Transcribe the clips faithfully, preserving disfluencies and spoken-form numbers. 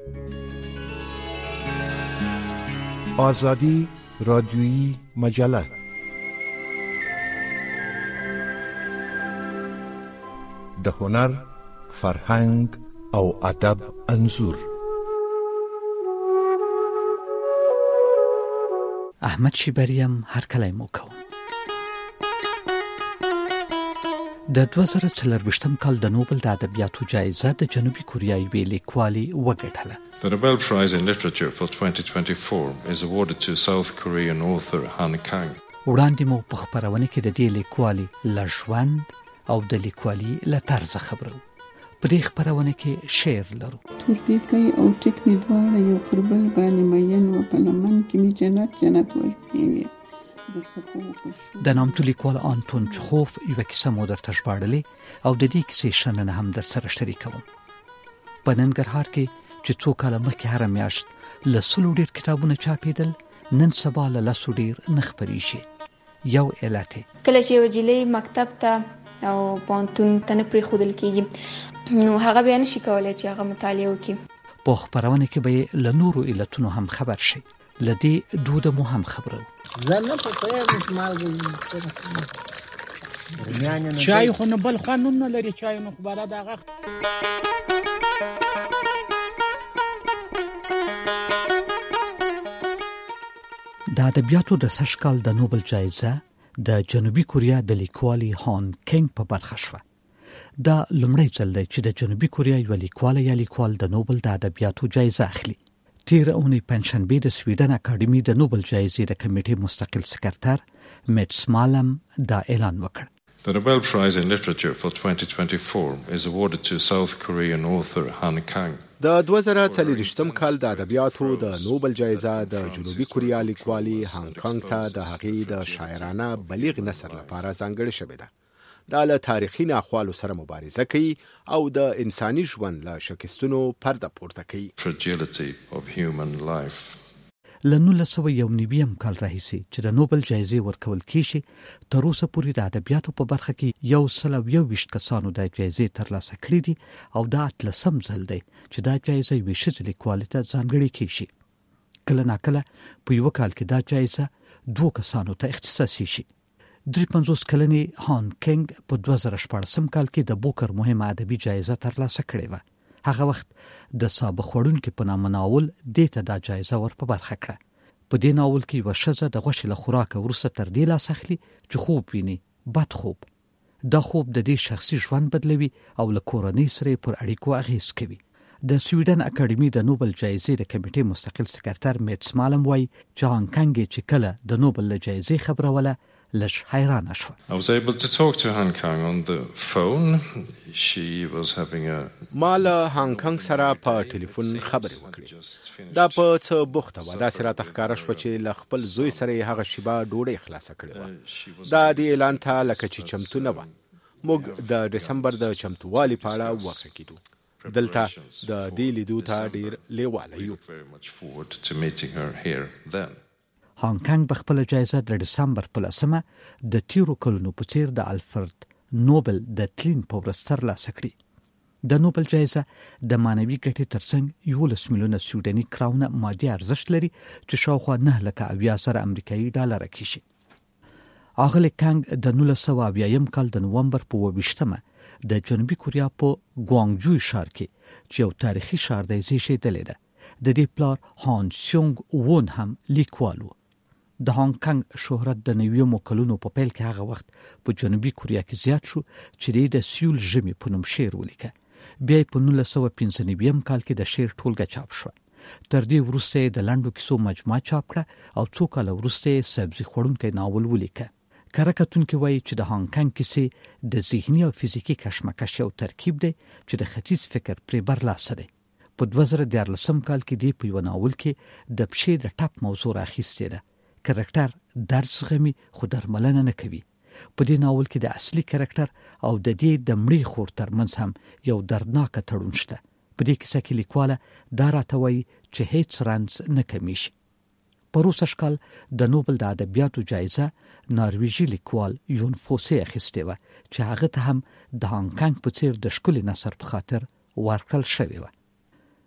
آزادی رادیویی مجله. د هنر، فرهنګ او ادب انځور. احمد شیبریم هر کله مو کوم. د دوه زره څلرویشتم کال د نوبل د ادبیاتو جایزه د جنوبي کوریا یوې لیکوالې وګټله. The Nobel Prize in Literature for twenty twenty-four is awarded to South Korean author Han Kang. وړاندې مو په خپرونه کې د دې لیکوالې له ژوند او د لیکوالي له طرزه خبرو. په دې خپرونه کې شعر لرو. تورپیکی او ټیک مې دواړه یو پر بل باندې مین و، په لمن کې مې جنت جنت ورپېوې. د نامتو لیکوال آنتون چخوف یوه کیسه مو درته ژباړلې او د دې کیسې شننه هم در سره شریکوم. په ننګرهار کې چې څو کاله مخکې هره میاشت له سلو ډېر کتابونه چاپېدل، نن سبا له لسو ډېر نه خپرېږي. یو علت کله چې یوه نجلۍ مکتب ته او پوهنتون ته نه پرېښودل کېږي، نو هغه بیا نشي کولی چې هغه مطالعه وکړي. په خپرونه کې به یې له نورو علتونو هم خبر شي. له دې دوده مو هم خبرو. زه نه په پوهېږم چې مالګه چای خو نه بل خوند هم نه لري، چای نو خو بله د هغه د ادبیاتو د سږ کال د نوبل جایزه د جنوبي کوریا د لیکوالې هان کینګ په برخه شوه. دا لومړی ځل دی چې د جنوبي کوریا یوه لیکواله یا لیکوال د نوبل د ادبیاتو جایزه اخلي. تیره اونۍ پنجشنبې د سویډن اکاډمي د نوبل جایزې د کمیټې مستقل سکرتر میټس مالم دا اعلان وکړ. The Nobel Prize in Literature for twenty twenty-four is awarded to South Korean author Han Kang. د دوه زره څلوېښتم کال د ادبیاتو د نوبل جایزه د جنوبي کوریا لیکوالې هان کانګ ته د هغې د شاعرانه بلیغ نثر لپاره ځانګړې شوې ده. دا له تاریخي ناخوالو سره مبارزه کوي او د انساني ژوند له شکستونو پرده پورته کوي. Fragility of human life. له نولس سوه یو نویم کال راهیسې چې د نوبل جایزې ورکول کیږي، تر اوسه پورې د ادبیاتو په برخه کې یو سل او یو ویشت کسانو د جایزې ترلاسه کړي دي او دا اتلسم ځل دی چې دا جایزه یوې ښځې لیکوالې ته ځانګړې کیږي. کله ناکله په یوه کال کې دا جایزه دوو کسانو ته اختصاصي شي. درې پنځوس کلنې هان کینګ په دوه زره شپاړسم کال کې د بوکر مهمه ادبي جایزه ترلاسه کړې وه. هغه وخت د سابق وړونکي په نامه ناول دې ته دا جایزه ور په برخه کړه. په دې ناول کې یوه ښځه د غوښې له خوراکه وروسته تر دې لاس اخلي چې خوب ویني، بد خوب. دا خوب د دې شخصي ژوند بدلوي او له کورنۍ سره پر اړیکو اغېز کوي. د سویډن اکاډمي د نوبل جایزې د کمیټې مستقل سکرتر میټس مالم وایي چې هان کانګ چې کله د نوبل له جایزې خبروله لږ حیرانه شوه. I was able to talk to Han Kang on the phone. She was having a ما له هان کانګ سره په ټلیفون خبرې وکړې. دا په څه بوخته وه. داسې راته ښکاره شوه چې له خپل زوی سره یې هغه شیبه ډوډۍ خلاصه کړې وه. دا دې اعلان ته لکه چې چمتو نه وه. موږ د ډسمبر د چمتووالي په اړه وغږېدو. دلته د دې لیدو ته ډېر لیواله یو. هان کانګ په خپله جایزه د ډسمبر په لسمه د تیرو کلونو په څېر د الفرد نوبل د تلین په ورځ ترلاسه کړي. د نوبل جایزه د معنوي ګټې ترڅنګ یولس میلیونه سویډني کراونه مادي ارزښت لري چې شاوخوا نه لکه اویا زره امریکایي ډالره کېږي. اغلې کانګ د نولس سوه اویایم کال د نومبر په اووه ویشتمه د جنوبي کوریا په ګوانګجوی ښار کې چې یو تاریخي ښار دی زیږېدلې ده. د دې پلار هان سیونګ وون هم لیکوال و. د هان کانګ شهرت د نویمو کلونو په پیل کې هغه وخت په جنوبي کوریا کې زیات شو چې د سیول ژمي په نوم شعر ولیکه. بیا په نولس سوه پنځه نویم کال کې د شعر ټولګه چاپ شوه. تر دې وروسته د لنډو کیسو مجموعه چاپ کړه او څو کاله وروسته سبزي خوړونکی ناول ولیکه. کره کتونکي وایي چې د هان کانګ کیسې د ذهني او فزیکي کشمکش یو ترکیب دی چې د ختیځ فکر پرې برلاسه دی. په دوه زره دیارلسم کال کې دی په یوه ناول کې د پښې د ټپ موضوع راخیستې ده. کرکټر درد زغمي خو درملنه نه کوي. په دې ناول کې د اصلي کرکټر او د دې د مړې خور ترمنځ هم یو دردناکه تړون شته. په دې کیسه کې لیکواله دا راته وایي چې هیڅ رنځ نه کمیږي. په روسه کال د نوبل د ادبیاتو جایزه نارویجي لیکوال یون فوسې اخیستې وه چې هغه ته هم د هان کانګ په څېر د ښکلي نثر په خاطر ورکړل شوې وه.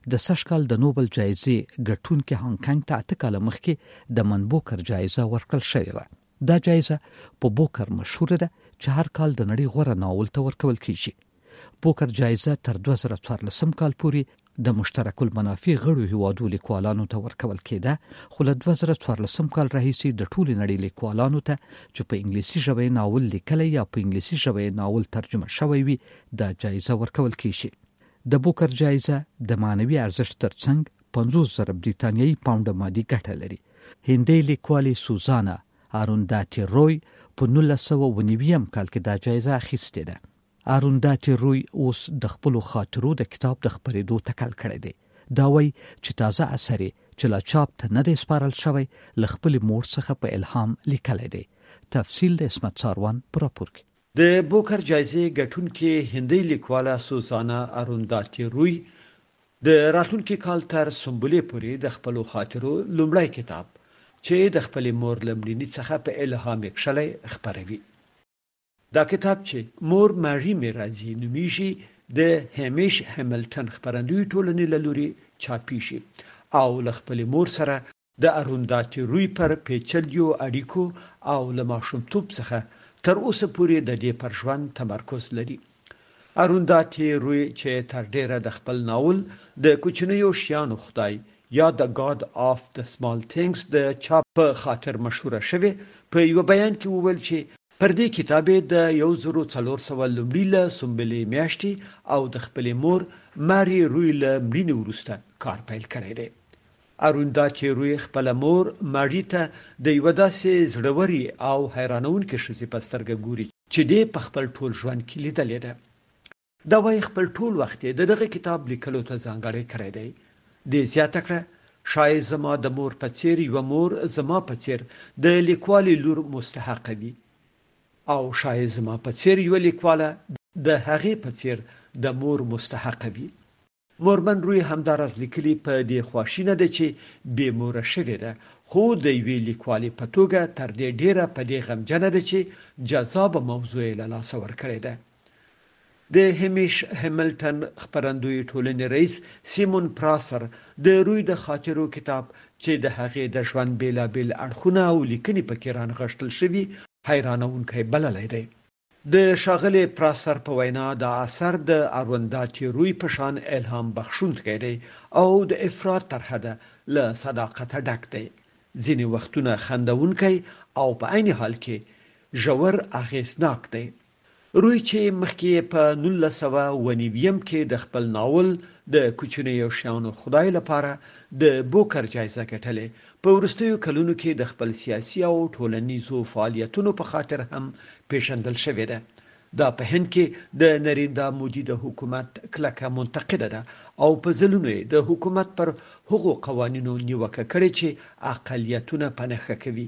د سږ کال د نوبل جایزې ګټونکي هانګ کانګ ته اته کاله مخکې د من بوکر جایزه ورکړل شوې وه. دا جایزه په بوکر مشهوره ده چې هر کال د نړۍ غوره ناول ته ورکول کیږي. بوکر جایزه تر دوه زره څوارلسم کال پورې د مشترک المنافع غړو هیوادو لیکوالانو ته ورکول کېده، خو له دوه زره څوارلسم کال راهیسې د ټولې نړۍ لیکوالانو ته چې په انګلیسي ژبه ناول لیکلی یا په انګلیسي ژبه ناول ترجمه شوی وي دا جایزه ورکول کیږي. د بوکر جایزه د معنوي ارزښت ترڅنګ پنځوس زره بریتانیایي پاونډه مادي ګټه لري. هندۍ لیکوالې سوزانا آرونداتي روی په نولس سوه اوه نوي کال کې دا جایزه اخیستې ده. آرونداتي روی اوس د خپلو خاطرو د کتاب د خپرېدو تکل کړی دی. دا وایي چې تازه اثر چې لا چاپ ته نه دی سپارل شوی له خپلې مور څخه په الهام لیکلی دی. تفصیل د اسمت ساروان په راپور کې. د بوکر جایزې ګټونکې هندۍ لیکواله سوزانا آرونداتي روی د راتلونکي کال تر سنبلې پورې د خپلو خاطرو لومړی کتاب چې د خپلې مور له مړینې څخه په الهام یې کښلی خپروي. دا کتاب چې مور ماري میرازي نومیږي د همیش همیلټن خپرندوی ټولنې له لوري چاپیږي او له خپلې مور سره د آرونداتي روی پر پیچلیو اړیکو او له ماشومتوب څخه تر اوسه پورې د دې پر ژوند تمرکز لري. آرونداتي روی چې تر ډیره د خپل ناول د کوچنیو شیانو خدای یا د God of the Small Things د چاپ په خاطر مشهوره شوه. په یو بیان کې وویل چې پر دې کتابې د یو زرو څلور سوه لومړي له سنبلې میاشتې او د خپلې مور ماري روی له مړینې وروسته کار پیل کړی دی. آرونداتي روی خپله مور ماري ته د یوه داسې زړورې او حیرانونکې ښځې په سترګه ګوري چې دې په خپل ټول ژوند کې لیدلې ده. دا وایي خپل ټول وخت د دغه کتاب لیکلو ته ځانګړی کړی دی. دې زیاته کړه شاید زما د مور په څیر یوه مور زما په څیر د لیکوالې لور مستحقه وي او شاید زما په څیر یوه لیکواله د هغې په څیر د مور مستحقه وي. مورمن روی همداراز لیکلي په دې خواشینه ده چې بې موره شوې ده، خو د یوې لیکوالې په توګه تر دې ډیره په دې غمجنه ده چې جذابه موضوع یې له لاسه ورکړې ده. د همیش همیلټن خپرندوی ټولنې رئیس سیمون پراسر د روی د خاطرو کتاب چې د هغې د ژوند بیلابیل اړخونه او لیکنې پکې رانغښتل شوي حیرانونکی بللی دی. د ښاغلي پراسر په وینا دا اثر د آرونداتي روی په شان الهام بخښونکی دی او د افراط تر حده له صداقته ډک دی. ځینې وختونه خندونکی او په عین حال کې ژور اغېزناک دی. روی چې مخکې په نولس سوه اوه نوي کې د خپل ناول د کوچنیو شیانو خدای لپاره د بوکر جایزه ګټلې، په وروستیو کلونو کې د خپل سیاسي او ټولنیزو فعالیتونو په خاطر هم پیژندل شوې ده. دا په هند کې د نریندرا مودي د حکومت کلکه منتقده ده او په ځلونو د حکومت پر هغو قوانینو نیوکه کړې چې اقلیتونه په نښه کوي.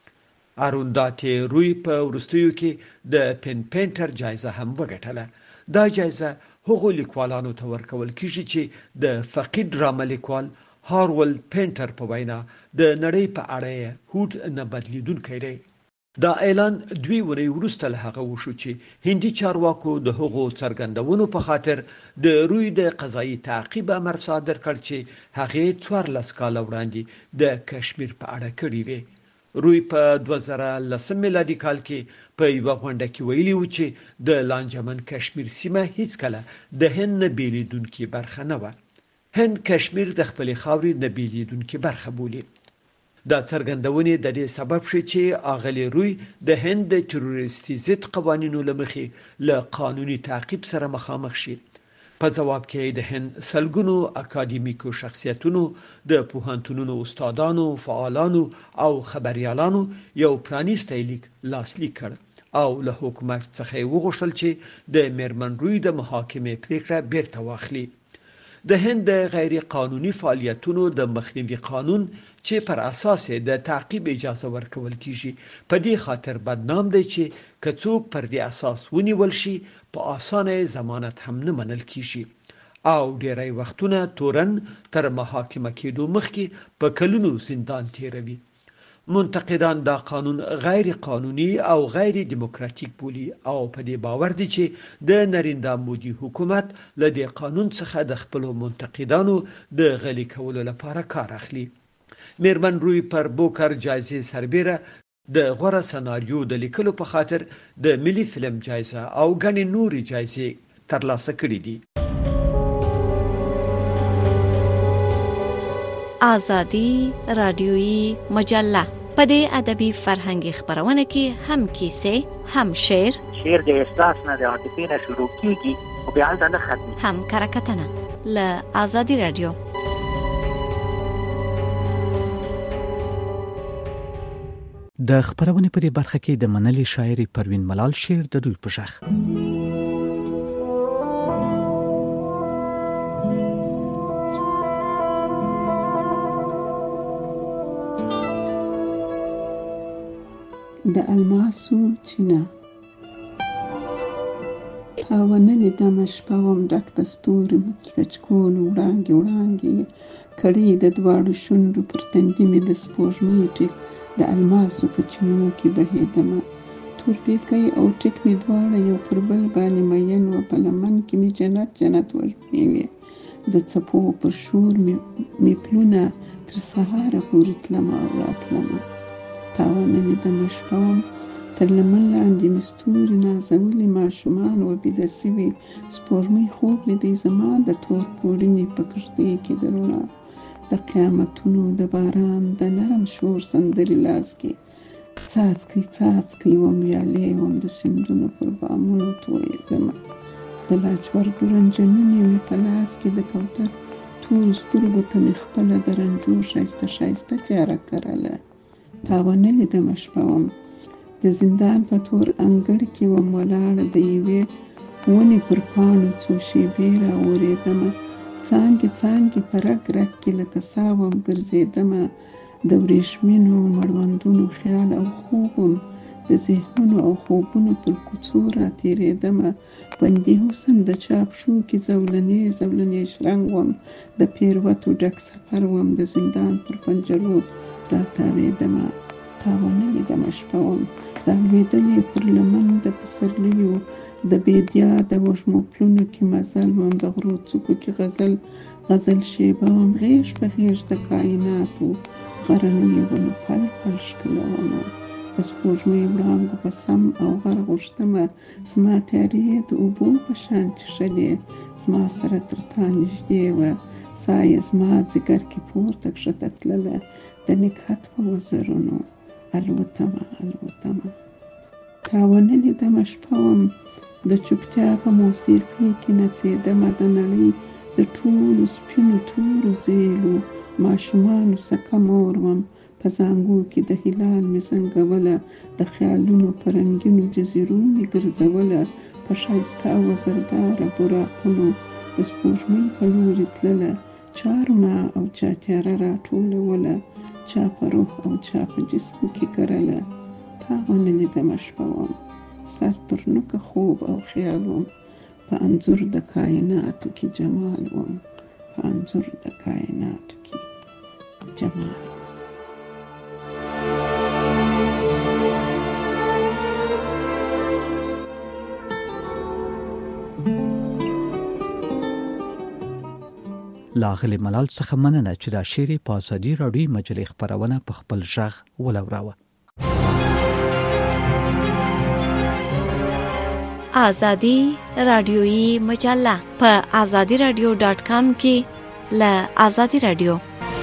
آرونداتي روی په وروستیو کې د پین پینټر جایزه هم وګټله. دا جایزه هغو لیکوالانو ته ورکول کیږي چې د فقید ډرامه لیکوال هارولډ پینټر په وینا د نړۍ په اړه هوډ نه بدلیدونکی دی. دا اعلان دوی ورځې وروسته له هغه وشو چې هندي چارواکو د هغو څرګندونو په خاطر د روی د قضایي تعقیب امر صادر کړ چې هغې څوارلس کاله وړاندې د کشمیر په اړه کړي وي. روی په دوه زره لسم میلادي کال کې په یوه غونډه کې ویلي و چې د لانجمن کشمیر سیمه هیڅکله د هند نه بیلیدونکې برخه نه وه. هند کشمیر د خپلې خاورې نه بیلیدونکې برخه بولي. دا څرګندونې د دې سبب شي چې اغلې روی د هند د تروریستي ضد قوانینو له مخې له قانوني تعقیب سره مخامخ شي. په جواب کې د هند سلګونو اکاډمیکو شخصیتونو، د پوهنتونونو استادانو، فعالانو او خبريالانو یو پرانیستی لیک لاسلیک کړ او له حکومت څخه یې وغوښتل چې د میرمن روی د محاکمې پریکړه بیرته واخلي. د هند د غیر قانوني فعالیتونو د مخنیوي قانون چې پر اساس د تعقیب اجازه ورکول کیږي په دې خاطر بدنام دی چې که څوک پر دې اساس ونیول شي په اسانه ضمانت هم نه منل کیږي او ډیری وختونه تورن تر محاکمه کېدو مخکې په کلونو زندان تیروي. منتقدان دا قانون غیر قانوني او غیر دیموکراتیک بولي او په دې باور دي چې د نریندرا مودي حکومت له دې قانون څخه د خپل منتقدانو د غلي کولو لپاره کار اخلي. میرمن روی پر بوکر جایزه سربیره د غوره سناریو د لیکلو په خاطر د ملي فلم جایزه او غني نوري جایزه ترلاسه کړې دي. آزادی رادیویی مجله په دې ادبي فرهنګي خبرونه کې هم کیسې هم شعر شعر د احساس نه د عاطفې نه شروع کیږي او بیا هلته نه ختمي هم کرکټنه له آزادی رادیو. د خبرونې په دې برخه کې د منلي شاعري پروین ملال شعر د دوی په شخ د الماسو چینه تاوانلې دمه شپه وم ډک د ستوري کچکول وړانګې وړانګې کړي د دواړو شونډو پر تندي مې د سپوږمۍ ټیک د الماسو په چینو کې بهېدمه تورپیکی او ټیک مې دواړه یو پر بل باندې مین وه په لمن کې مې جنت جنت وژنې وې د څپو پر شور مې پلونه تر سهاره پورې تلمه او راتلمه تاوانلې دمه شپه وم تر لمن لاندې مې ستوري نازولي ماشومان وبېده سوي سپوږمۍ خوب لیدی زما د تور پوړني په کښتۍ کې د رڼا د قیامتونو د باران د نرم شور سندرې لاس کې څاڅکي څاڅکي وم ویالې وم د سیندونو پر بامونو تویېدمه د لاجوردو رنجنونې مې په لاس کې د کوتر تورو سترګو ته مې خپله د رنجو ښایسته ښایسته تیاره کرله تاوانلې دمه شپه وم د زندان په تور انګړ کې وم ولاړه د یوې ونې پر پاڼو څو شېبې راورېدمه څانګې څانګې په رګ رګ کې لکه سا وم ګرځېدمه د وریښمینو مړوندونو خیال او خوب وم د ذهنونو او خوبونو پر کوڅو راتېرېدمه بندي حسن د چا پښو کې زولنې زولنې شرنګ وم د پیروتو ډک سفر وم د زندان پر پنجرو راتاوېدمه تاوانلې دمه شپه وم رالوېدلې پر لمن د پسرلیو د بیدیا د وږمو پلونو کې مزل وم د غرو څوکو کې غزل غزل شیبه وم غیږ په غیږ د کائناتو غرنیو ونو پل پل ښکلومه د سپوږمۍ وړانګو په سم او غر غوښتمه زما تیارې د اوبو په شان چښلې زما سره تر تا نږدې وه ساه یې زما ځیګر کې پورته کښته تلله د نګهت په وزرونو الوتمه الوتمه تاوانلې دمه شپه وم د چوپتیا په موسیقۍ کې نڅېدمه د نړۍ د ټولو سپینو تورو زیلو ماشومانو سکه مور وم په زانګو کې د هلال مې زنګوله د خیالونو په رنګینو جزیرو مې ګرځوله په ښایسته وزرداره براقونو د سپوږمۍ په لورې تلله چا رڼا او چا تیاره راټولوله چا په روح او چا په جسم کې کرله تاوانلې دمه شپه وم سر تر نوکه خوب او خیال وم په انځور د کائناتو کې جمال وم په انځور د کائناتو کې جمال لاغلی ملال څخه مننه چې دا شعر په آزادي راډیو مجلې خبرونه په خپل ژغ ولوراوه. آزادی رادیویی مجله په آزادی رادیو ډاټ کام کې ل آزادی رادیو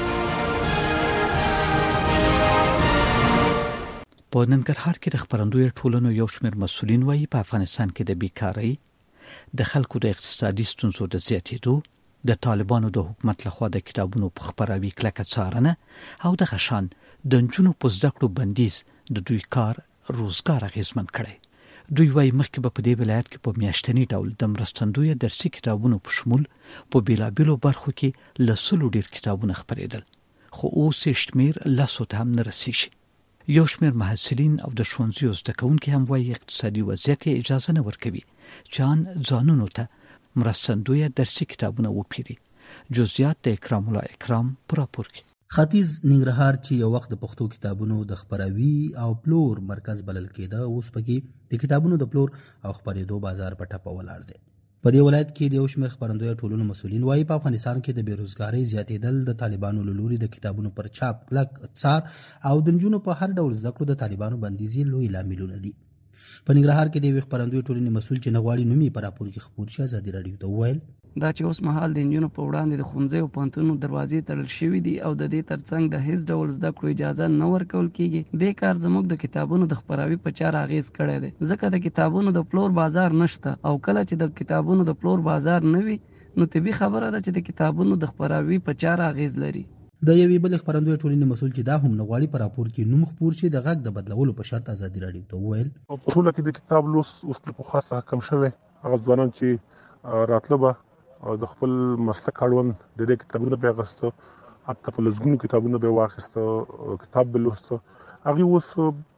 په ننګرهار کې د خبرندوی ټولنو یو شمېر مسؤلین وایي په افغانستان کې د بیکارۍ د خلکو د اقتصادي ستونزو د زیاتېدو د طالبانو د حکومت لخوا د کتابونو په خپراوي کلکه څارنه او د غشان د نجونو په زده کړو بندیز د دوی کار روزګار اغېزمن کړی. دوی وایي مخکې به په دې ولایت کې په میاشتني ډول د مرستندویه درسي کتابونو په شمول په بیلابیلو برخو کې له سلو ډېر کتابونه خپرېدل، خو اوس یې شمېر لسو ته هم نه رسیږي. یو شمېر محصلین او د ښوونځیو زده کوونکي هم وایي اقتصادي وضعیت یې اجازه نه ورکوي چې ان ځانونو ته مرستندویه درسي کتابونه وپیري. جزئیات د اکرام الله اکرام په راپور کې. ختیځ ننګرهار چې یو وخت د پښتو کتابونو د خپراوي او پلور مرکز بلل کېده، اوس پکې د کتابونو د پلور او خپرېدو بازار په ټپه ولاړ دی. په دې ولایت کې د یو شمېر خپرندویه ټولنو مسؤلین وایي په افغانستان کې د بېروزګارۍ زیاتېدل د طالبانو له لوري د کتابونو پر چاپ کلک څار او د نجونو په هر ډول زده کړو د طالبانو بندیز یې لوی لاملونه دي. په ننګرهار کې د یوې خپرندویې ټولنې مسؤل چې نه غواړي نوم یې په راپور کې خپور شي ازادي راډیو ته وویل دا چې اوس مهال د نجونو په وړاندې د ښوونځیو او پوهنتونونو دروازې تړل شوي دي او د دې ترڅنګ د هیڅ ډول زده کړو اجازه نه ورکول کېږي. دې کار زموږ د کتابونو د خپراوي په چاره اغېز کړی دی، ځکه د کتابونو د پلور بازار نشته او کله چې د کتابونو د پلور بازار نه وي نو طبیعي خبره ده چې د کتابونو د خپراوي په چاره اغېز لري. د یوې بلې خپرندویې ټولنې مسؤل چې دا هم نه غواړي په راپور کې نوم خپور شي د غږ د بدلولو په شرط ازادي راډیو ته وویل په ټوله کې د کتاب لوست اوس له پخوا څخه کم شوی. هغه ځوانان چې راتله به د خپل مسلک اړوند د دې کتابونه به اخیسته، حتی په لسګونو کتابونه به واخیسته، کتاب به لوسته. هغې اوس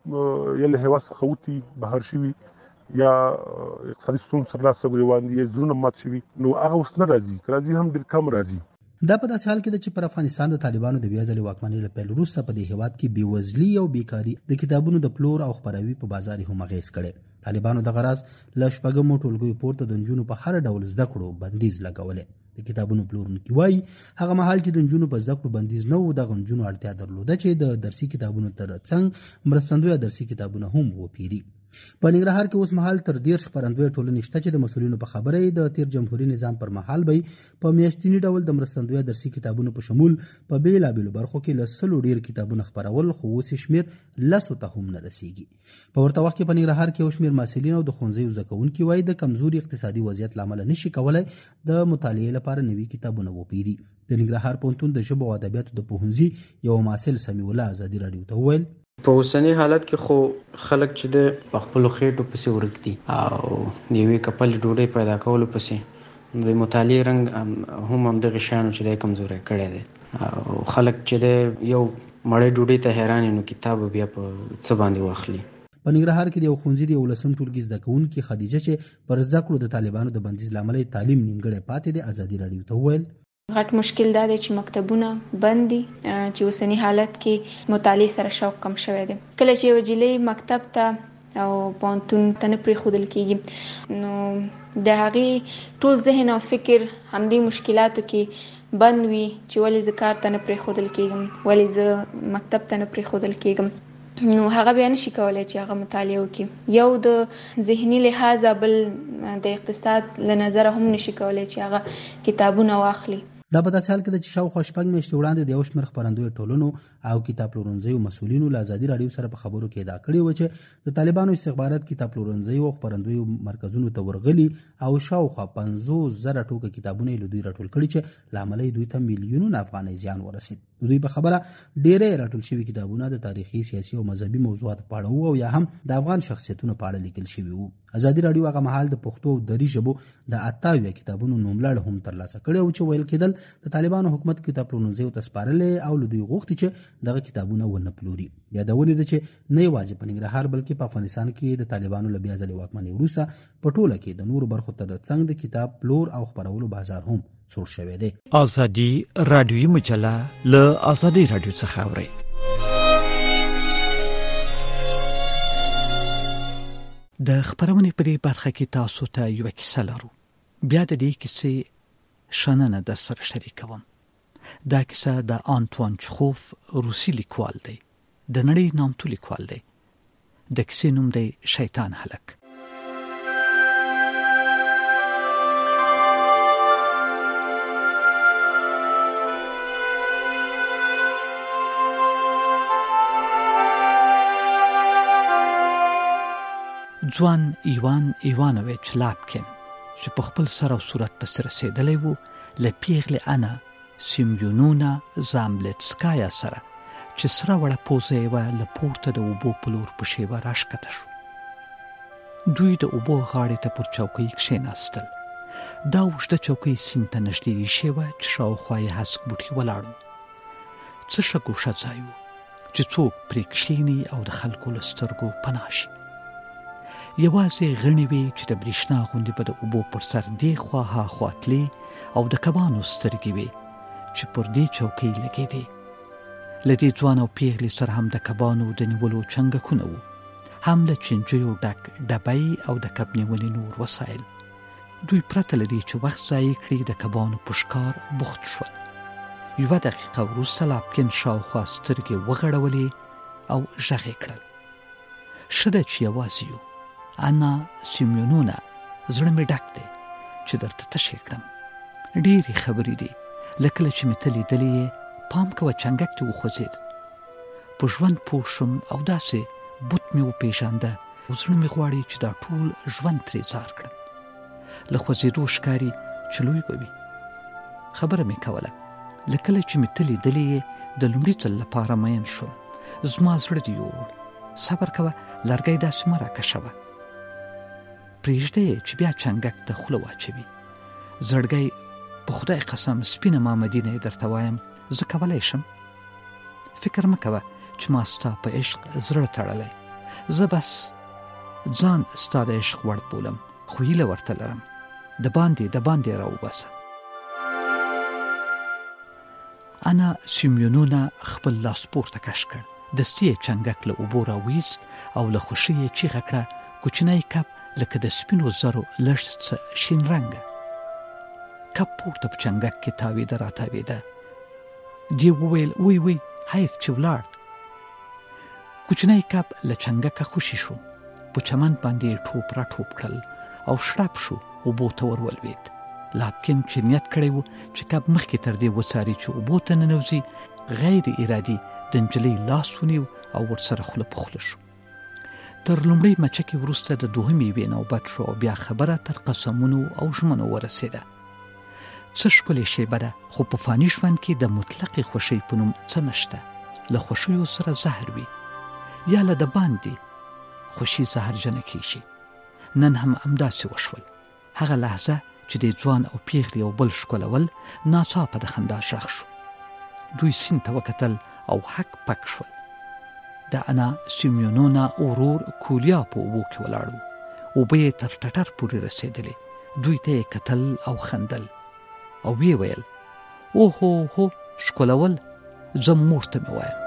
یا له هېواد څخه وتي بهر شوي یا اقتصادي ستونزو سره لاس ګرېوان دي یا زړونه مات شوي، نو هغه اوس نه راځي، که راځي هم ډېر کم راځي. دا په داسې حال کې ده چې پر افغانستان د طالبانو د بیا ځلې واکمنۍ له پیل وروسته په دې هېواد کې بېوزلي او بیکاري د کتابونو د پلور او خپراوي په بازار هم اغېز کړی. طالبانو دغه راز له شپږمو ټولګیو پورته د نجونو په هر ډول زده کړو بندیز لګولی. د کتابونو پلورونکي وایي هغه مهال چې د نجونو په زده کړو بندیز نه و، دغه نجونو اړتیا درلوده چې د درسي کتابونو تر څنګ مرستندویه درسي کتابونه هم وپیري. په ننګرهار کې اوس مهال تر دېرش خپرندویه ټولنې شته چې د مسؤلینو په خبره یې د تیر جمهوري نظام پر مهال به په میاشتني ډول د مرستندویه درسي کتابونو په شمول په بېلابېلو برخو کې له سلو ډېر کتابونه خپرول، خو اوس یې شمېر لسو ته هم نه رسېږي. په ورته وخت کې په ننګرهار کې یو شمېر محصلین او د ښوونځیو زده کوونکي وایي د کمزوري اقتصادي وضعیت له امله نشي کولی د مطالعې لپاره نوي کتابونه وپیري. د ننګرهار پوهنتون د ژبو او ادبیاتو د پوهنځي یو محصل سمیع الله ازادي راډیو ته وویل په اوسني حالت کې خو خلک چې د په خپلو خېټو پسې ورک دي او د یوې کپلې ډوډۍ پیدا کولو پسې د مطالعې رنګ هم همدغې شیانو چې دی کمزوری کړی دی او خلک چې دی یو مړۍ ډوډۍ ته حیران نو کتاب بیا په څه باندې واخلي. په ننګرهار کې د یو ښوونځي د یولسم ټولګي زده کوونکي خدیجه چې پر زده کړو د طالبانو د بندیز له امله تعلیم نیمګړی پاتې دی ازادي راډیو ته وویل غټ مشکل دا دی چې مکتبونه بند دي، چې اوسني حالت کې مطالعې سره شوق کم شوی دی. کله چې یو نجلۍ مکتب ته او پوهنتون ته نه پرېښودل کېږي نو د هغې ټول ذهن او فکر همدې مشکلاتو کې بند وي چې ولې زه کار ته نه پرېښودل کېږم، ولې زه مکتب ته نه پرېښودل کېږم. نو هغه بیا نشي کولی چې هغه مطالعه وکړي. یو د ذهني لحاظه، بل د اقتصاد له نظره هم نشي کولی چې هغه کتابونه واخلي. دا په داسې حال کې ده چې شاوخوا شپږ میاشتې وړاندې د یو شمېر خپرندویو ټولنو او کتاب پلورنځیو مسؤلینو له ازادي راډیو سره په خبرو کې ادعا کړې وه چې د طالبانو استخبارات کتاب پلورنځیو او خپرندویو مرکزونو ته ورغلي او شاوخوا پنځوس زره ټوکه کتابونه یې له دوی راټول کړي چې له امله یې دوی ته میلیونونه افغانۍ زیان ورسېد. د دوی په خبره ډېری راټول شوي کتابونه د تاریخي، سیاسي او مذهبي موضوعاتو په اړه وو او یا هم د افغان شخصیتونو په اړه لیکل شوي وو. ازادي راډیو هغه مهال د پښتو او دري ژبو د اتاویه کتابونو نوملړ هم ترلاسه کړی و چې ویل کېدل د طالبانو حکومت کتاب پلورنځیو ته سپارلې او له دوی غوښتي چې دغه کتابونه ونه پلوري. یادولې ده چې نه یوازې په ننګرهار بلکې په افغانستان کې د طالبانو له بیا ځلې واکمنۍ وروسته په ټوله کې د نورو برخو تر څنګ د کتاب پلور او خپرولو بازار هم سور شوی دی. ازادي راډیوي مجله له ازادي راډیو څخه اوري. د خبرونې په دې برخه کې تاسو ته یو کیسه لرو. بیا د دې کیسې شننه در سره شریکوم. دا کیسه د آنتوان چخوف روسي لیکوال دی. د نړۍ نامتو لیکوال دی. د کیسې نوم دی شیطان هلک. ځوان ایوان ایوانویچ لاپکین چې په خپل سر او صورت پسې رسېدلی و له پیغلې انا سیمیونونا زامبلیتسکایا سره چې سره وړه پوزه یې وه له پورته د اوبو په لور په شیبه راښکته شو. دوی د اوبو غاړې ته پر چوکۍ کښېناستل. دا اوږده چوکۍ سیند ته نږدې ایښې وه چې شاوخوا یې هسک بوټي ولاړ وو. څه ښه ګوښه ځای و چې څوک پرې کښېني او د خلکو له سترګو پناه شي. یوازې غڼې وې چې د برېښنا غوندې به د اوبو پر سر دې خوا ها خوا تلې او د کبانو سترګې وې چې پر دې چوکۍ لګېدې. له دې ځوان او پیغلې سره هم د کبانو د نیولو چنګکونه وو، هم له چینجیو ډک ډبۍ او د کب نیولې نور وسایل. دوی پرته له دې چې وخت ضایع کړي د کبانو په ښکار بوخت شول. یوه دقیقه وروسته لابکن شاوخوا سترګې وغړولې او غږ یې کړل: ښه ده چې یوازې یو انا سیمیونونا، زړه مې ډک دی چې درته تشې کړم. ډېرې خبرې دي، لکه کله چې مې ته لیدلې یې، پام کوه چنګک دې وخوځېد. په ژوند پوه شوم او داسې بوت مې وپېژانده او زړه مې غواړي چې دا ټول ژوند ترې ځار کړم. له خوځېدو ښکاري چې لوی به وي. خبره مې کوله، لکه کله چې مې ته لیدلې یې د لومړي ځل لپاره مین شوم. زما زړه دې یووړ. صبر کوه، لرګی داسې مه راکشوه. پرېږده یې چې بیا چنګک ته خوله واچوي. زړګی په خدای قسم سپینه مامدینه یې درته وایم، زه کولی شم. فکر مه کوه چې ما ستا په عشق زړه تړلی. زه بس ځان ستا د عشق وړ بولم، خو هیله ورته لرم. د باندې د باندې راوباسه. انا سیمیونونا خپل لاس پورته کش کړ، دستي یې چنګک له اوبو راویست او له خوښۍ یې چیغه کړه: کوچنی کب لکه د سپینو زرو لږ څه شین رنګه. کب پورته په چنګک کې تاویده را تاویده. دی وویل: وی وی حیف چې ولاړ. کوچنی کب له چنګکه خوشي شو، په چمن باندې یې ټوپ را ټوپ کړل او شړپ شو، اوبو ته ور ولوېد. لابکن چې نیت کړی و چې کب مخکې تر دې وڅاري چې اوبو ته ننوځي، غیر ارادي د نجلۍ لاس ونیو او ورسره خوله په خوله شو. تر لومړۍ مچکې وروسته د دوهمې یوې نوبت شو او بیا خبره تر قسمونو او ژمنو ورسېده. څه ښکلې شیبه ده، خو په فاني ژوند کې د مطلقې خوښۍ په نوم څه نشته. له خوښیو سره زهر وي، یا له د باندې خوشي زهرجنه کیږي. نن هم همداسې وشول. هغه لحظه چې د ځوان او پیغلې یو بل ښکلول، ناڅاپه د خندا غږ شو. دوی سیند ته وکتل او حک پک شول. د انا سیمیونونا ورور کولیا په اوبو کې ولاړ و. اوبه یې تر ټټر پورې رسېدلې. دوی ته یې کتل او خندل او ویې ویل: اوهو هو ښکلول، زه مور ته مې وایم.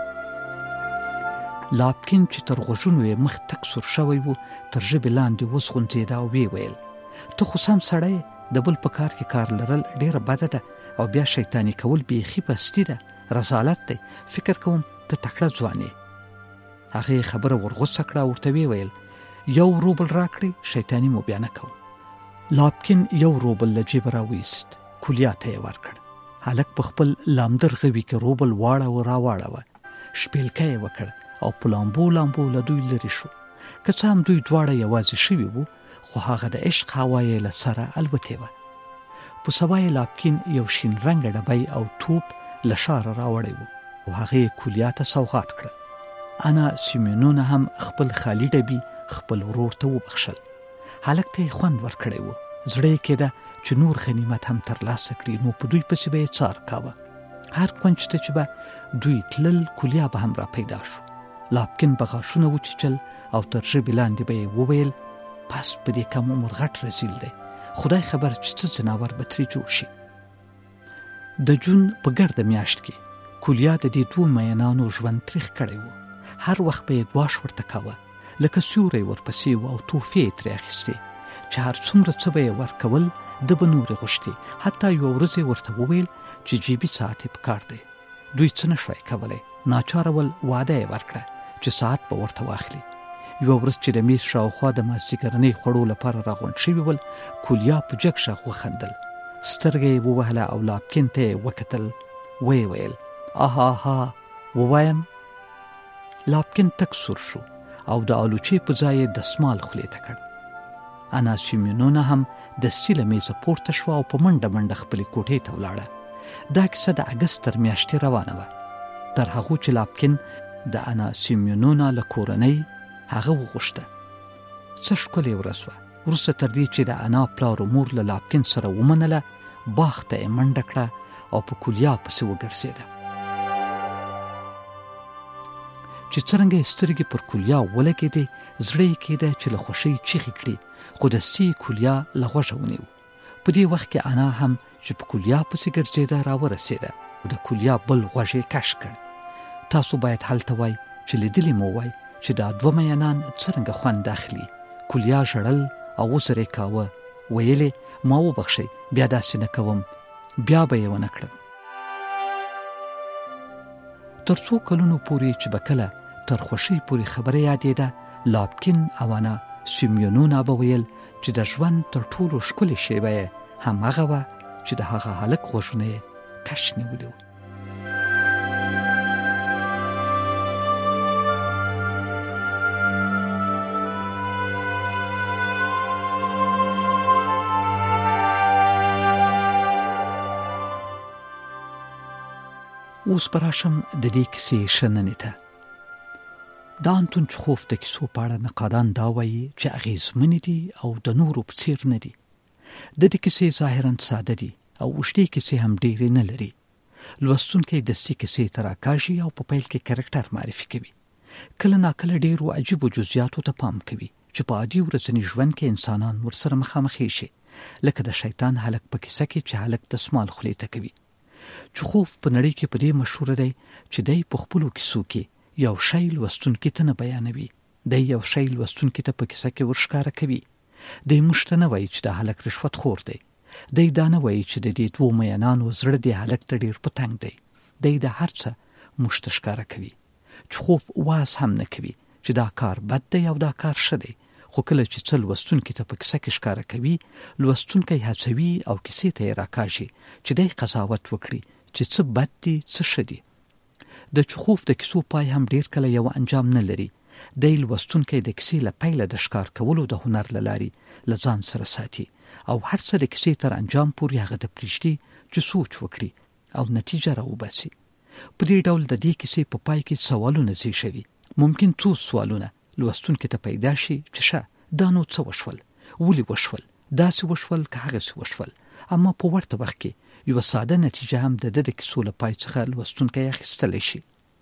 لابکن چې تر غوږونو یې مخ تک سور شوی و، تر ژبې لاندې وزغونځېده او ویې ویل: ته خو سم سړی، د بل په کار کې کار لرل ډېره بده ده او بیا شیطاني کول بیخي پستي ده، رسالت دی. فکر کوم ته تکړه ځوان یې. هغې خبره ورغوڅه کړه او ورته ویې ویل: یو روبل راکړئ، شیطاني مو بیا نه کوم. لابکن یو روبل له جیبه راویست، کولیا ته یې ورکړ. هلک په خپل لامدر غوي کې روبل واړه راواړوه، شپېلکه یې وکړ او په لامبو لامبو له دوی لرې شو. که څه هم دوی دواړه یوازې شوي وو، خو هغه د عشق هوا یې له سره الوتې وه. په سبا یې لابکین یو شین رنګه ډبۍ او توپ له ښاره راوړی و او هغې یې کولیا ته سوغات کړه. انا سیمیونونا هم خپل خالي ډبي خپل ورور ته وبخښل. هلک ته یې خوند ورکړی و. زړه یې کېده چې نور غنیمت هم ترلاسه کړي، نو په دوی پسې به یې څار کاوه. هر کونج ته چې به دوی تلل، کولیا به هم را پیدا شو. لابکن به غاښونه وچیچل او تر ژبې لاندې به یې وویل: پس په دې کم عمر غټ رزیل دی، خدای خبر چې څه ځناور به ترې جوړ شي. د جون په ګرده میاشت کې کولیا د دې دوو مینانو ژوند تریخ کړی و. هر وخت به یې ګواښ ورته کاوه، لکه سیوری ورپسې و او توفې یې ترې اخیستې چې هر څومره څه به یې ورکول، ده به نورې غوښتې. حتی یوه ورځ یې ورته وویل چې جیبي ساعت یې پکار دی. دوی څه نه شوی کولی. ناچاره ول وعده یې ورکړه چې ساعت به ورته واخلي. یوه ورځ چې د میز شاوخوا د مازدیګرنۍ خوړو لپاره راغونډ شوي ول، کولیا په جګ غږ وخندل. سترګه یې ووهله او لابکن ته یې وکتل. ویې ویل: آها ها ووایم. لابکن تک سور شو او د آلوچې په ځای یې دستمال خولې ته کړ. انا سیمیونونا هم دستي له میزه پورته شوه او په منډه منډه خپلې کوټې ته ولاړه. دا کیسه د اګست تر میاشتې روانه وه، تر هغو چې لابکن د انا سیمیونونا له کورنۍ هغه وغوښته. څه ښکلې ورځ وه. وروسته تر دې چې د انا پلار و مور له لابکن سره ومنله، باغ ته یې منډه کړه او په کولیا پسې وګرځېده. چې څرنګه یې سترګې پر کولیا ولګېدې، زړه یې کېده چې له خوښۍ چیغې کړي، خو دستي یې کولیا له غوږه ونیو. په دې وخت کې انا هم چې په کولیا پسې ګرځېده راورسېده او د کولیا بل غوږ یې کش کړ. تاسو باید هلته وای چې لیدلی مو وای چې دا دوه مینان څرنګه خوند اخلي. کولیا ژړل او وزرې کاوه، ویلې ما وبخښئ، بیا داسې نه کوم. بیا به یې ونه کړم. تر څو کلونو پورې چې به کله تر خوښۍ پورې خبره یادېده، لابکین او انا سیمیونونا به ویل چې د ژوند تر ټولو ښکلې شیبه یې همهغه وه چې د هغه هلک غوږونه یې کش نیولي وو. اوس به راشم د دې کیسې شننې ته. د انتون چخوف د کیسو په اړه نقادان دا وایي چې اغېزمنې دي او د نورو په څېر نه دي. د دې کیسې ظاهراً ساده دي او اوږدې کیسې هم ډېرې نه لري. لوستونکی دستي کیسې ته راکاږي او په پیل کې کرکټر معرفي کوي. کله ناکله ډېرو عجیبو جزئیاتو ته پام کوي چې په عادي ورځني ژوند کې انسانان ورسره مخامخ شي، لکه د شیطان هلک په کیسه کې چې هلک دستمال خولې ته کوي. چخوف په نړۍ کې په دې مشهور دی چې دی په خپلو کیسو کې یو شی لوستونکي ته نه بیانوي. دی یو شی لوستونکي ته په کیسه کې ورښکاره کوي. دی موږ ته نه وایي چې دا هلک رشوت خور دی. دی دا نه وایي چې د دې دوو مینانو زړه دې هلک ته ډېر په تنګ دی. دی د هر څه موږ ته ښکاره کوي. چخوف واز هم نه کوي چې دا کار بد دی او دا کار ښه دی، خو کله چې څه لوستونکي ته په کیسه کې ښکاره کوي، لوستونکی هڅوي او کیسې ته یې راکاږي چې دی قضاوت وکړي چې څه بد دي څه ښه دي. د چخوف د کیسو پای هم ډېر کله یو انجام نه لري. دی لوستونکی د کیسې له پیله د ښکار کولو د هنر له لارې له ځان سره ساتي او هر څه د کیسې تر انجام پورې هغه ته پرېږدي چې سوچ وکړي او نتیجه راوباسي. په دې ډول د دې کیسې په پای کې سوالونه زیږوي. ممکن څو سوالونه لوستونکي ته پیدا شي چې ښه دا نو څه وشول، ولې وشول، داسې وشول که هغسې وشول. اما په ورته وخت کې یوه ساده نتیجه هم د ده د کیسو له پای څخه لوستونکی اخیستلی شي.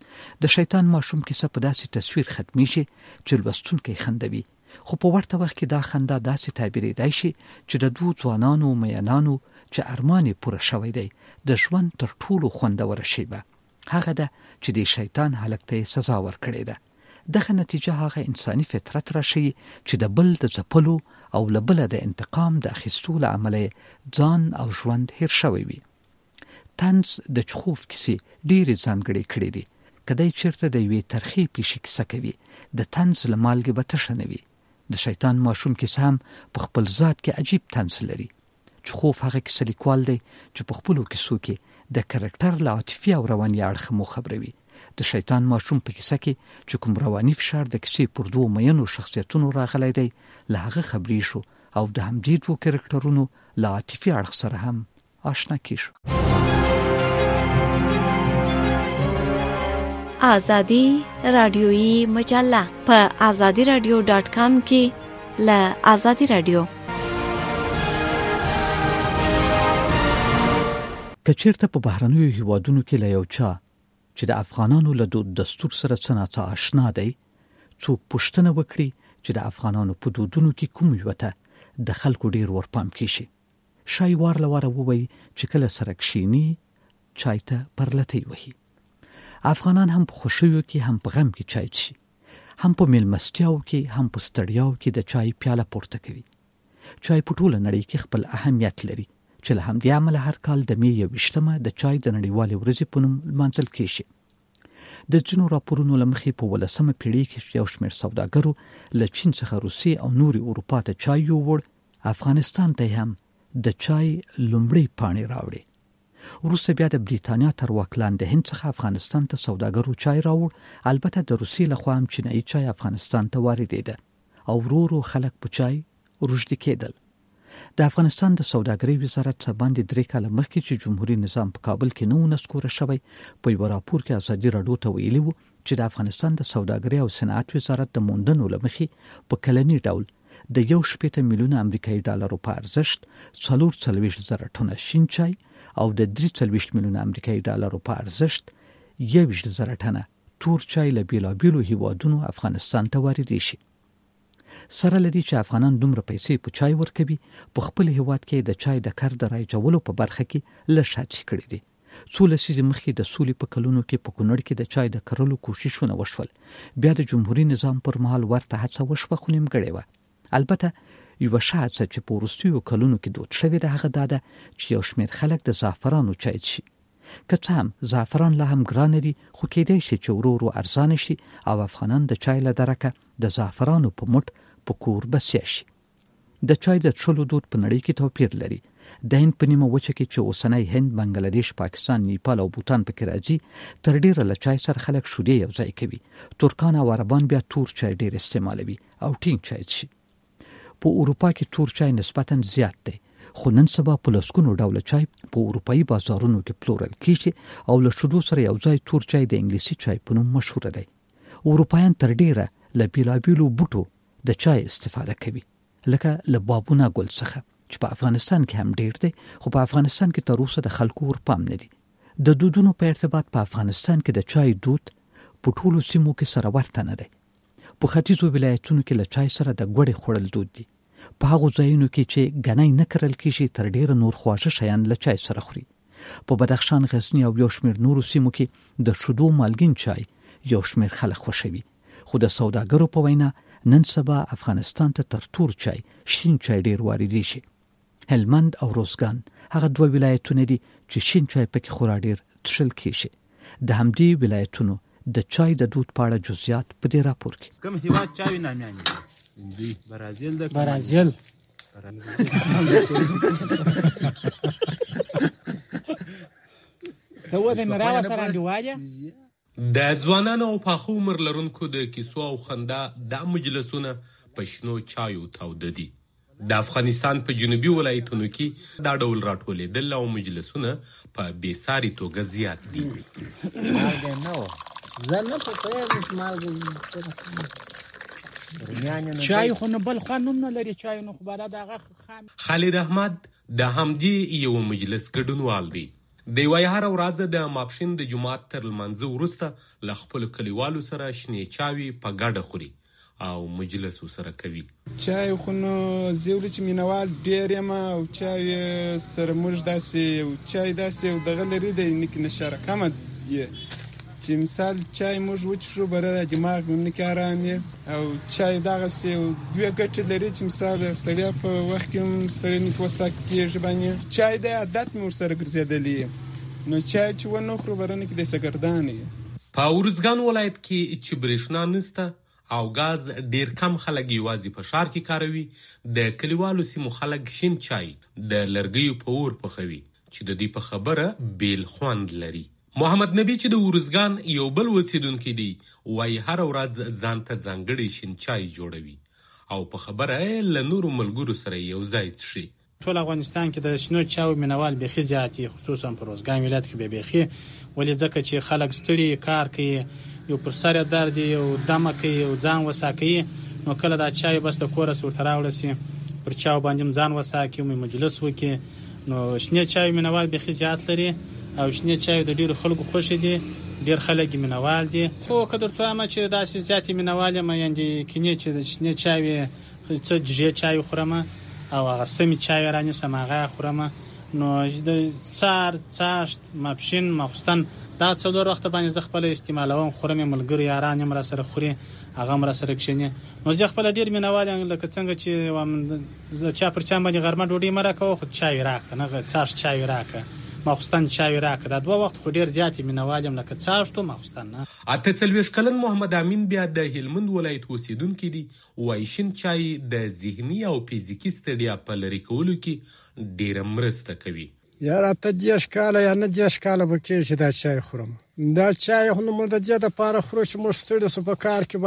د شیطان ماشوم کیسه په داسې تصویر ختمیږي چې لوستونکی خندوي، خو په ورته وخت کې دا خندا داسې تعبیرېدای شي چې د دوو ځوانانو مینانو چې ارمان یې پوره شوی دی د ژوند تر ټولو خوندوره شیبه هغه ده چې د شیطان هلک ته یې سزا ورکړې ده. دغه نتیجه هغه انساني فطرت راښیي چې د بل د ځپلو او له بله د انتقام د اخیستو له امله ځان او ژوند هیر شوی وي. طنز د چخوف کیسې ډېرې ځانګړې کړې دي. که دی چېرته د یوې ترخې پیښې کیسه کوي، د طنز له مالګې به تشه نه وي. د شیطان ماشوم کیسه هم په خپل ذات کې عجیب طنز لري. چخوف هغه کیسه لیکوال دی چې په خپلو کیسو کې د کرکټر له عاطفي او رواني اړخ مو خبروي. د شیطان ماشوم په کیسه کې چې کوم رواني فشار د کیسې پر دوو مینو شخصیتونو راغلی دی، له هغه خبرېږو او د همدې دوو کرکټرونو له عاطفي اړخ سره هم آشنا کیږو. آزادی رادیویی مجله په آزادی رادیو ډاټ کام کې له آزادی رادیو. که چېرته په بهرنیو هیوادونو کې له یو چا چې د افغانانو له دود دستور سره څه ناڅه آشنا دی څوک پوښتنه وکړي چې د افغانانو په دودونو کې کوم یوه ته د خلکو ډېر ورپام کېږي، ښایي وار له واره ووایي چې کله سره کښېني چای ته پرلتۍ وهي. افغانان هم په خوښیو کې هم په غم کې چای څښي، هم په میلمستیاو کې هم په ستړیاو کې د چای پیاله پورته کوي. چای په ټوله نړۍ کې خپل اهمیت لري چې له همدې امله هر کال د مې یوویشتمه د چای د نړیوالې ورځې په نوم لمانځل کېږي. د ځینو راپورونو له مخې په ولسمه پېړۍ کې یو شمېر سوداګرو له چین څخه روسیې او نورې اروپا ته چای یووړ، افغانستان ته هم د چای لومړۍ پاڼې راوړې. وروسته بیا د بریتانیا تر واک لاندې هند څخه افغانستان ته سوداګرو چای راوړ. البته د روسیې لخوا هم چینایي چای افغانستان ته واردېده او ورو ورو خلک په چای روږدي کېدل. د افغانستان د سوداګرۍ وزارت څه باندې درې کاله مخکې چې جمهوري نظام په کابل کې نه و نسکوره شوی، په یوه راپور کې ازادي راډیو ته ویلي وو چې د افغانستان د سوداګرۍ او صنعت وزارت د موندنو له مخې په کلني ډول د یو شپېته میلیونه امریکایي ډالرو په ارزښت څلور څلوېښت زره ټنه شین چای او د درې څلوېښت میلیونه امریکایي ډالرو په ارزښت یوویشت زره ټنه تور چای له بېلابېلو هیوادونو افغانستان ته واردې شي. سره لدی چې افغانان دومره پیسې په چای ورکوي، په خپل هیواد کې د چای د کر د رایجولو په برخه کې لږ هڅې کړې دي. څو لسیزې مخکې د سولې په کلونو کې په کونړ کې د چای د کرلو کوششونه وشول. بیا د جمهوریت نظام پر مهال ورته هڅه وشوه خو نیمګړې وه. البته یوه ښه هڅه چې په وروستیو کلونو کې دود شوې ده هغه دا ده چې یو شمېر خلک د زعفرانو چای څښي. که څه هم زعفران لا هم ګرانه دي خو کېدای شي چې ورو ورو ارزانه شي او افغانان د چای له درکه د زعفرانو په موټ په کور بسیا شي. د چای د څښلو دود په نړۍ کې توپیر لري. د هند په نیمه وچه کې چې اوسنی هند، بنګلادیش، پاکستان، نیپال او بوتان پکې راځي تر ډیره له چای سره خلک شودې یو ځای کوي. ترکان او عربان بیا تور چای ډیر استعمالوي او ټینګ چای څښي. په اروپا کې تور چای نسبتا زیات دی خو نن سبا په لسګونو ډوله چای په اروپایي بازارونو کې پلورل کیږي او له شودو سره یو ځای تور چای د انګلیسي چای په نوم مشهور دی. اروپایان تر ډیره له بیلابیلو بوټو د چای استفاده کوي لکه له بابونه ګل څخه چې په افغانستان کې هم ډیر دی خو په افغانستان کې تر اوسه د خلکو ورپام نه دي. د دودونو په ارتباط په افغانستان کې د چای دود په ټولو سیمو کې سره ورته نه دی. په ختیځو ولایتونو کې له چای سره د ګوړې خوړل دود دي. په هغو ځایونو کې چې ګنی نه کرل کیږي تر ډیره نور خواږه شیان له چای سره خوري. په بدخشان، غزنی او یو شمېر نورو سیمو کې د شودو مالګین چای یو شمېر خلک خوښوي. خو د سوداګرو په وینا نن سبا افغانستان ته تر تور چای شین چای ډیر واردېږي. هلمند او روزګان هغه دوه ولایتونه دي چې شین چای پکې خورا ډیر څښل کیږي. د همدې ولایتونو د چای د دود په اړه جزئیات په دې راپور کې. کوم هیواد چای نامیان دي؟ هندي، برازیل د برازیل ته و د مراوه سره انډیواله د ځوانانو او پاخه عمر لرونکو د کیسو او خندا د مجلسونه په شنو چایو تاوده دي. د افغانستان په جنوبي ولایتونو کې دا ډول راټولېدل او مجلسونه په بېساري توګه زیات دي. چای خو نه بل خوند هم نه لري. چای نو خو بالا دغه خام. خالد احمد د همدې یو مجلس ګډونوال دی. د یوه هره ورځ د ماپښین د جومات تر لمانځه وروسته له خپلو کلیوالو سره شنې چاوې په ګډه خوري او مجلس ورسره کوي. چای خو نو زه ولې چې مینوال ډېر یم او چای سره موږ داسې چای داسې دغه لري دی نکې نشاره کمه یې چې مثال چای موږ وڅښو بره دماغ مې نکې ارام یې او چای دغسې دوې ګټې لري چې مثال د ستړیا په وخت کې هم سړی نکې وساک کېږي باندې چای د عادت مې ورسره ګرځېدلی نو چای چې ونه خورو بره نکې دی سګردان یې. په ارزګان ولایت کې چې برېښنا نسته او ګاز ډیر کم خلک یوازې په ښار کې کاروي، د کلیوالو سیمو خلک شین چای د لرګیو په اور پخوي چې د دې په خبره بیل خوند لري. محمد نبی چې د ارزګان یو بل اوسیدونکی دی وایي هره ورځ ځان ته ځانګړی شین چای جوړوي او په خبره یې له نورو ملګرو سره یو ځای څښي. ټول افغانستان کې د شنو چایو مینوال بیخي زیات دي، خصوصا په روزګان ولایت کې به بیخي، ولې ځکه چې خلک ستړي کار کوي، یو پر سر درد یو دمه کوي او ځان وسا کوي، نو کله دا چای بس د کوره سورته راوړل سي پر چاو باندې ځان وسا کوي مجلس وکي. نو شنه چای مینوال بیخي زیات لري او شنه چای د ډیرو خلکو خوښ دي، ډیر خلک مینوال دي. خو کدر ته ما چې داسې زیات مینوال ما یاندې کینه چې د شنه چای څه جې چای خورم او هغه سمي چای رانه سماغه خورم. نو د سار څاشت ماپښین مخستان دا څلور وخت باندې ز خپل استعمالوم خورم، ملګری یاران هم را سره خوري، هغه هم را سره کښینی. نو ز خپل ډیر مینوال لکه څنګه چې چا پر چا باندې غرمه ډوډۍ مره کوه خو چای راک نه څاشت چای راک مخستان چای راک. دا دوه وخت خو ډیر زیات مینوالم لکه څاشت او مخستان نه. اته څلوېښت کلن محمد امین بیا د هلمند ولایت اوسیدونکی دی، وایي شین چای د ذهني او فزیکي ستړیا په لرې کولو کې ډیره مرسته کوي. یا راته دېرش کاله یا نه دېرش کاله به کېږي چې دا چای خورم. دا چای خو نو موږ د دې دپاره خورو چې موږ ستړي سو په کار کې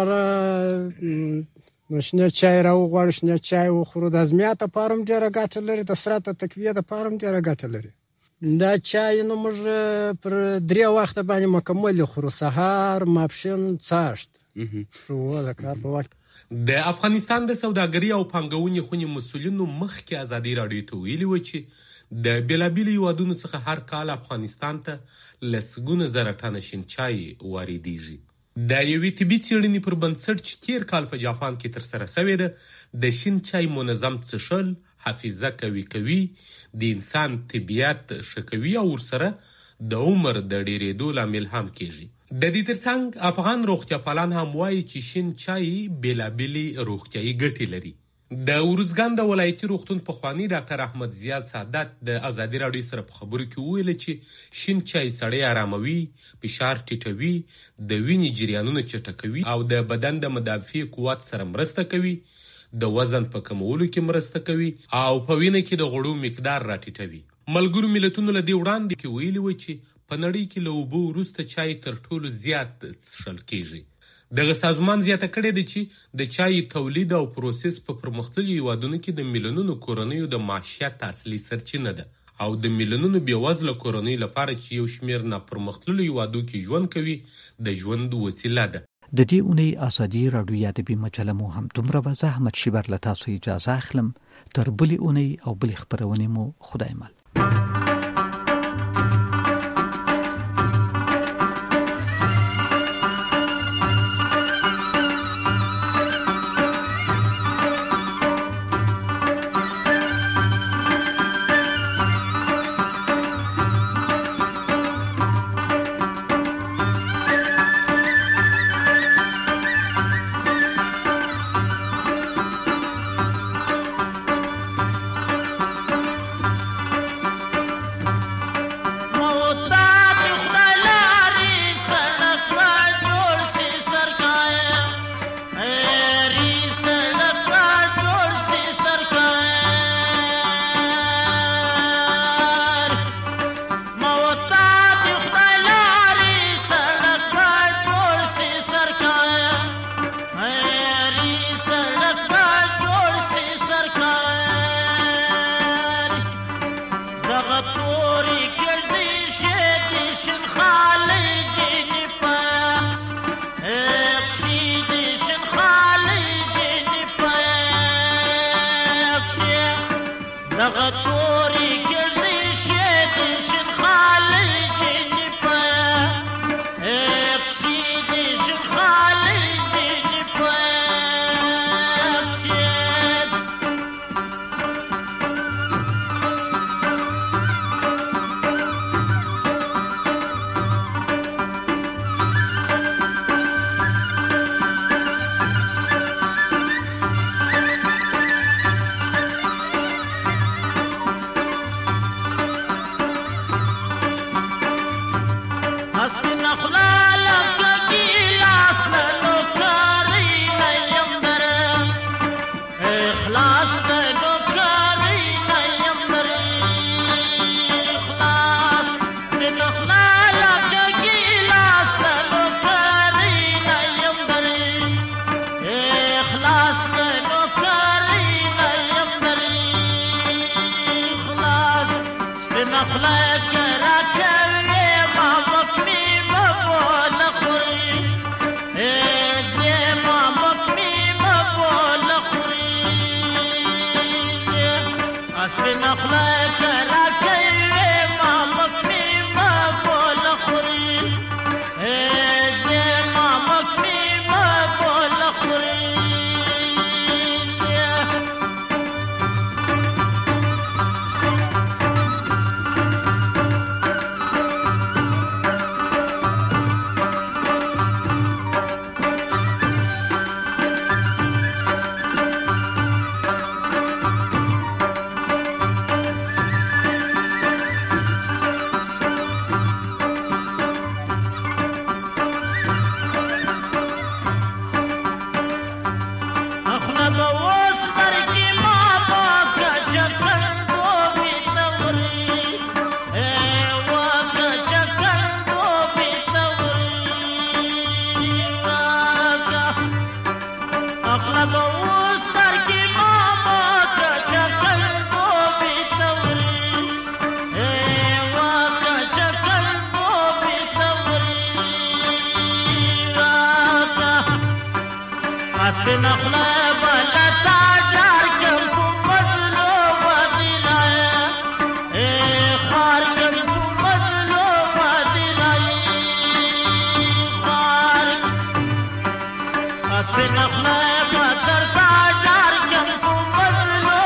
به شنه چای راوغواړو، شنه چای وخورو. د ازمیات دپاره هم ډېره ګټه لري، د سرعت تقویې دپاره هم ډېره ګټه لري. دا چای نو موږ پر درې وخته باندې مکمل خورو، سهار ماپښین څاشت ټول د کار په وخت. د افغانستان د سوداګري او پانګونې خونې مسؤلینو مخکې ازادي راډیو ته ویلي و چې د بېلابېلو هیوادونو څخه هر کال افغانستان ته لسګونه زره ټنه شین چای واردېږي. د یوې طبي څېړنې پر بنسټ چې تېر کال په جاپان کې ترسره سوې ده، د شین چای منظم څښل حافظه قوي کوي، د انسان طبیعت ښه کوي او ورسره د عمر د ډیریدو لامل هم کیږي. د دې ترڅنګ افغان روغتیاپالان هم وایي چې شین چای بېلابېلې روغتیایي ګټې لري. د ارزګان د ولایتي روغتون پخواني ډاکټر احمد زیاد سعادت د ازادي راډیو سره په خبرو کې وویل چې شین چای سړی آراموي، فشار ټیټوي، د وینې جریانونه چټکوي او د بدن د مدافع قوت سره مرسته کوي، د وزن په کمولو کې مرسته کوي او په وینه کې د غوړو مقدار راټیټوي. ملګرو ملتونو له دې وړاندې کې ویلي و چې په نړۍ کې له اوبو وروسته چای تر ټولو زیات څښل کیږي. دغه سازمان زیاته کړې ده چې د چای تولید او پروسس په پرمختللو هیوادونو کې د میلیونونو کورنیو د معیشت اصلي سرچینه ده او د میلیونونو بېوزله کورنیو لپاره چې یو شمېر ناپرمختللو هیوادو کې ژوند کوي د ژوند وسیله ده. د دې اونۍ ازادي راډیو ادبي مجله مو هم دومره وه. زه احمد شیبر له تاسو اجازه اخلم. تر بلې اونۍ او بلې خپرونې مو خدای مل.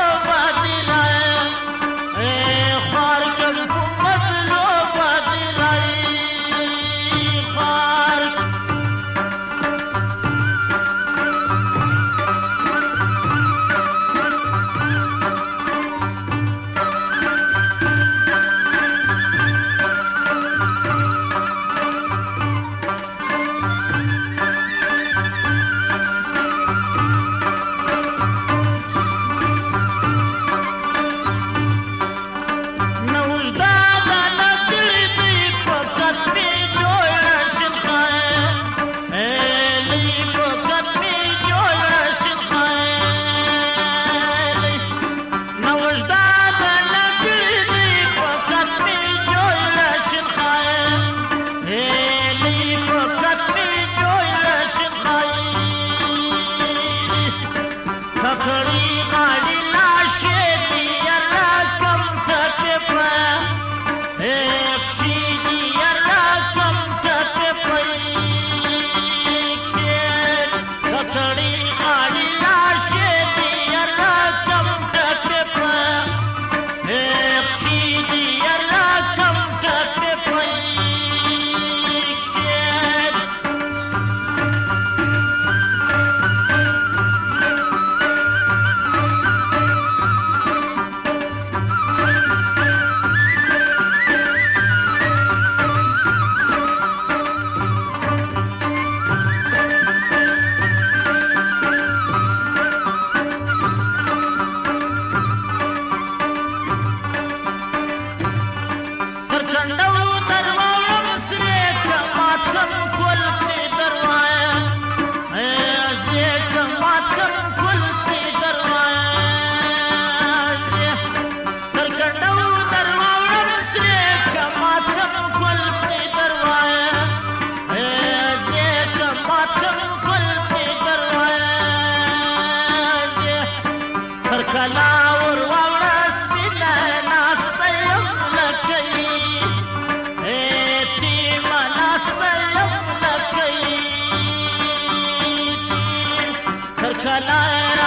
Bye. غلار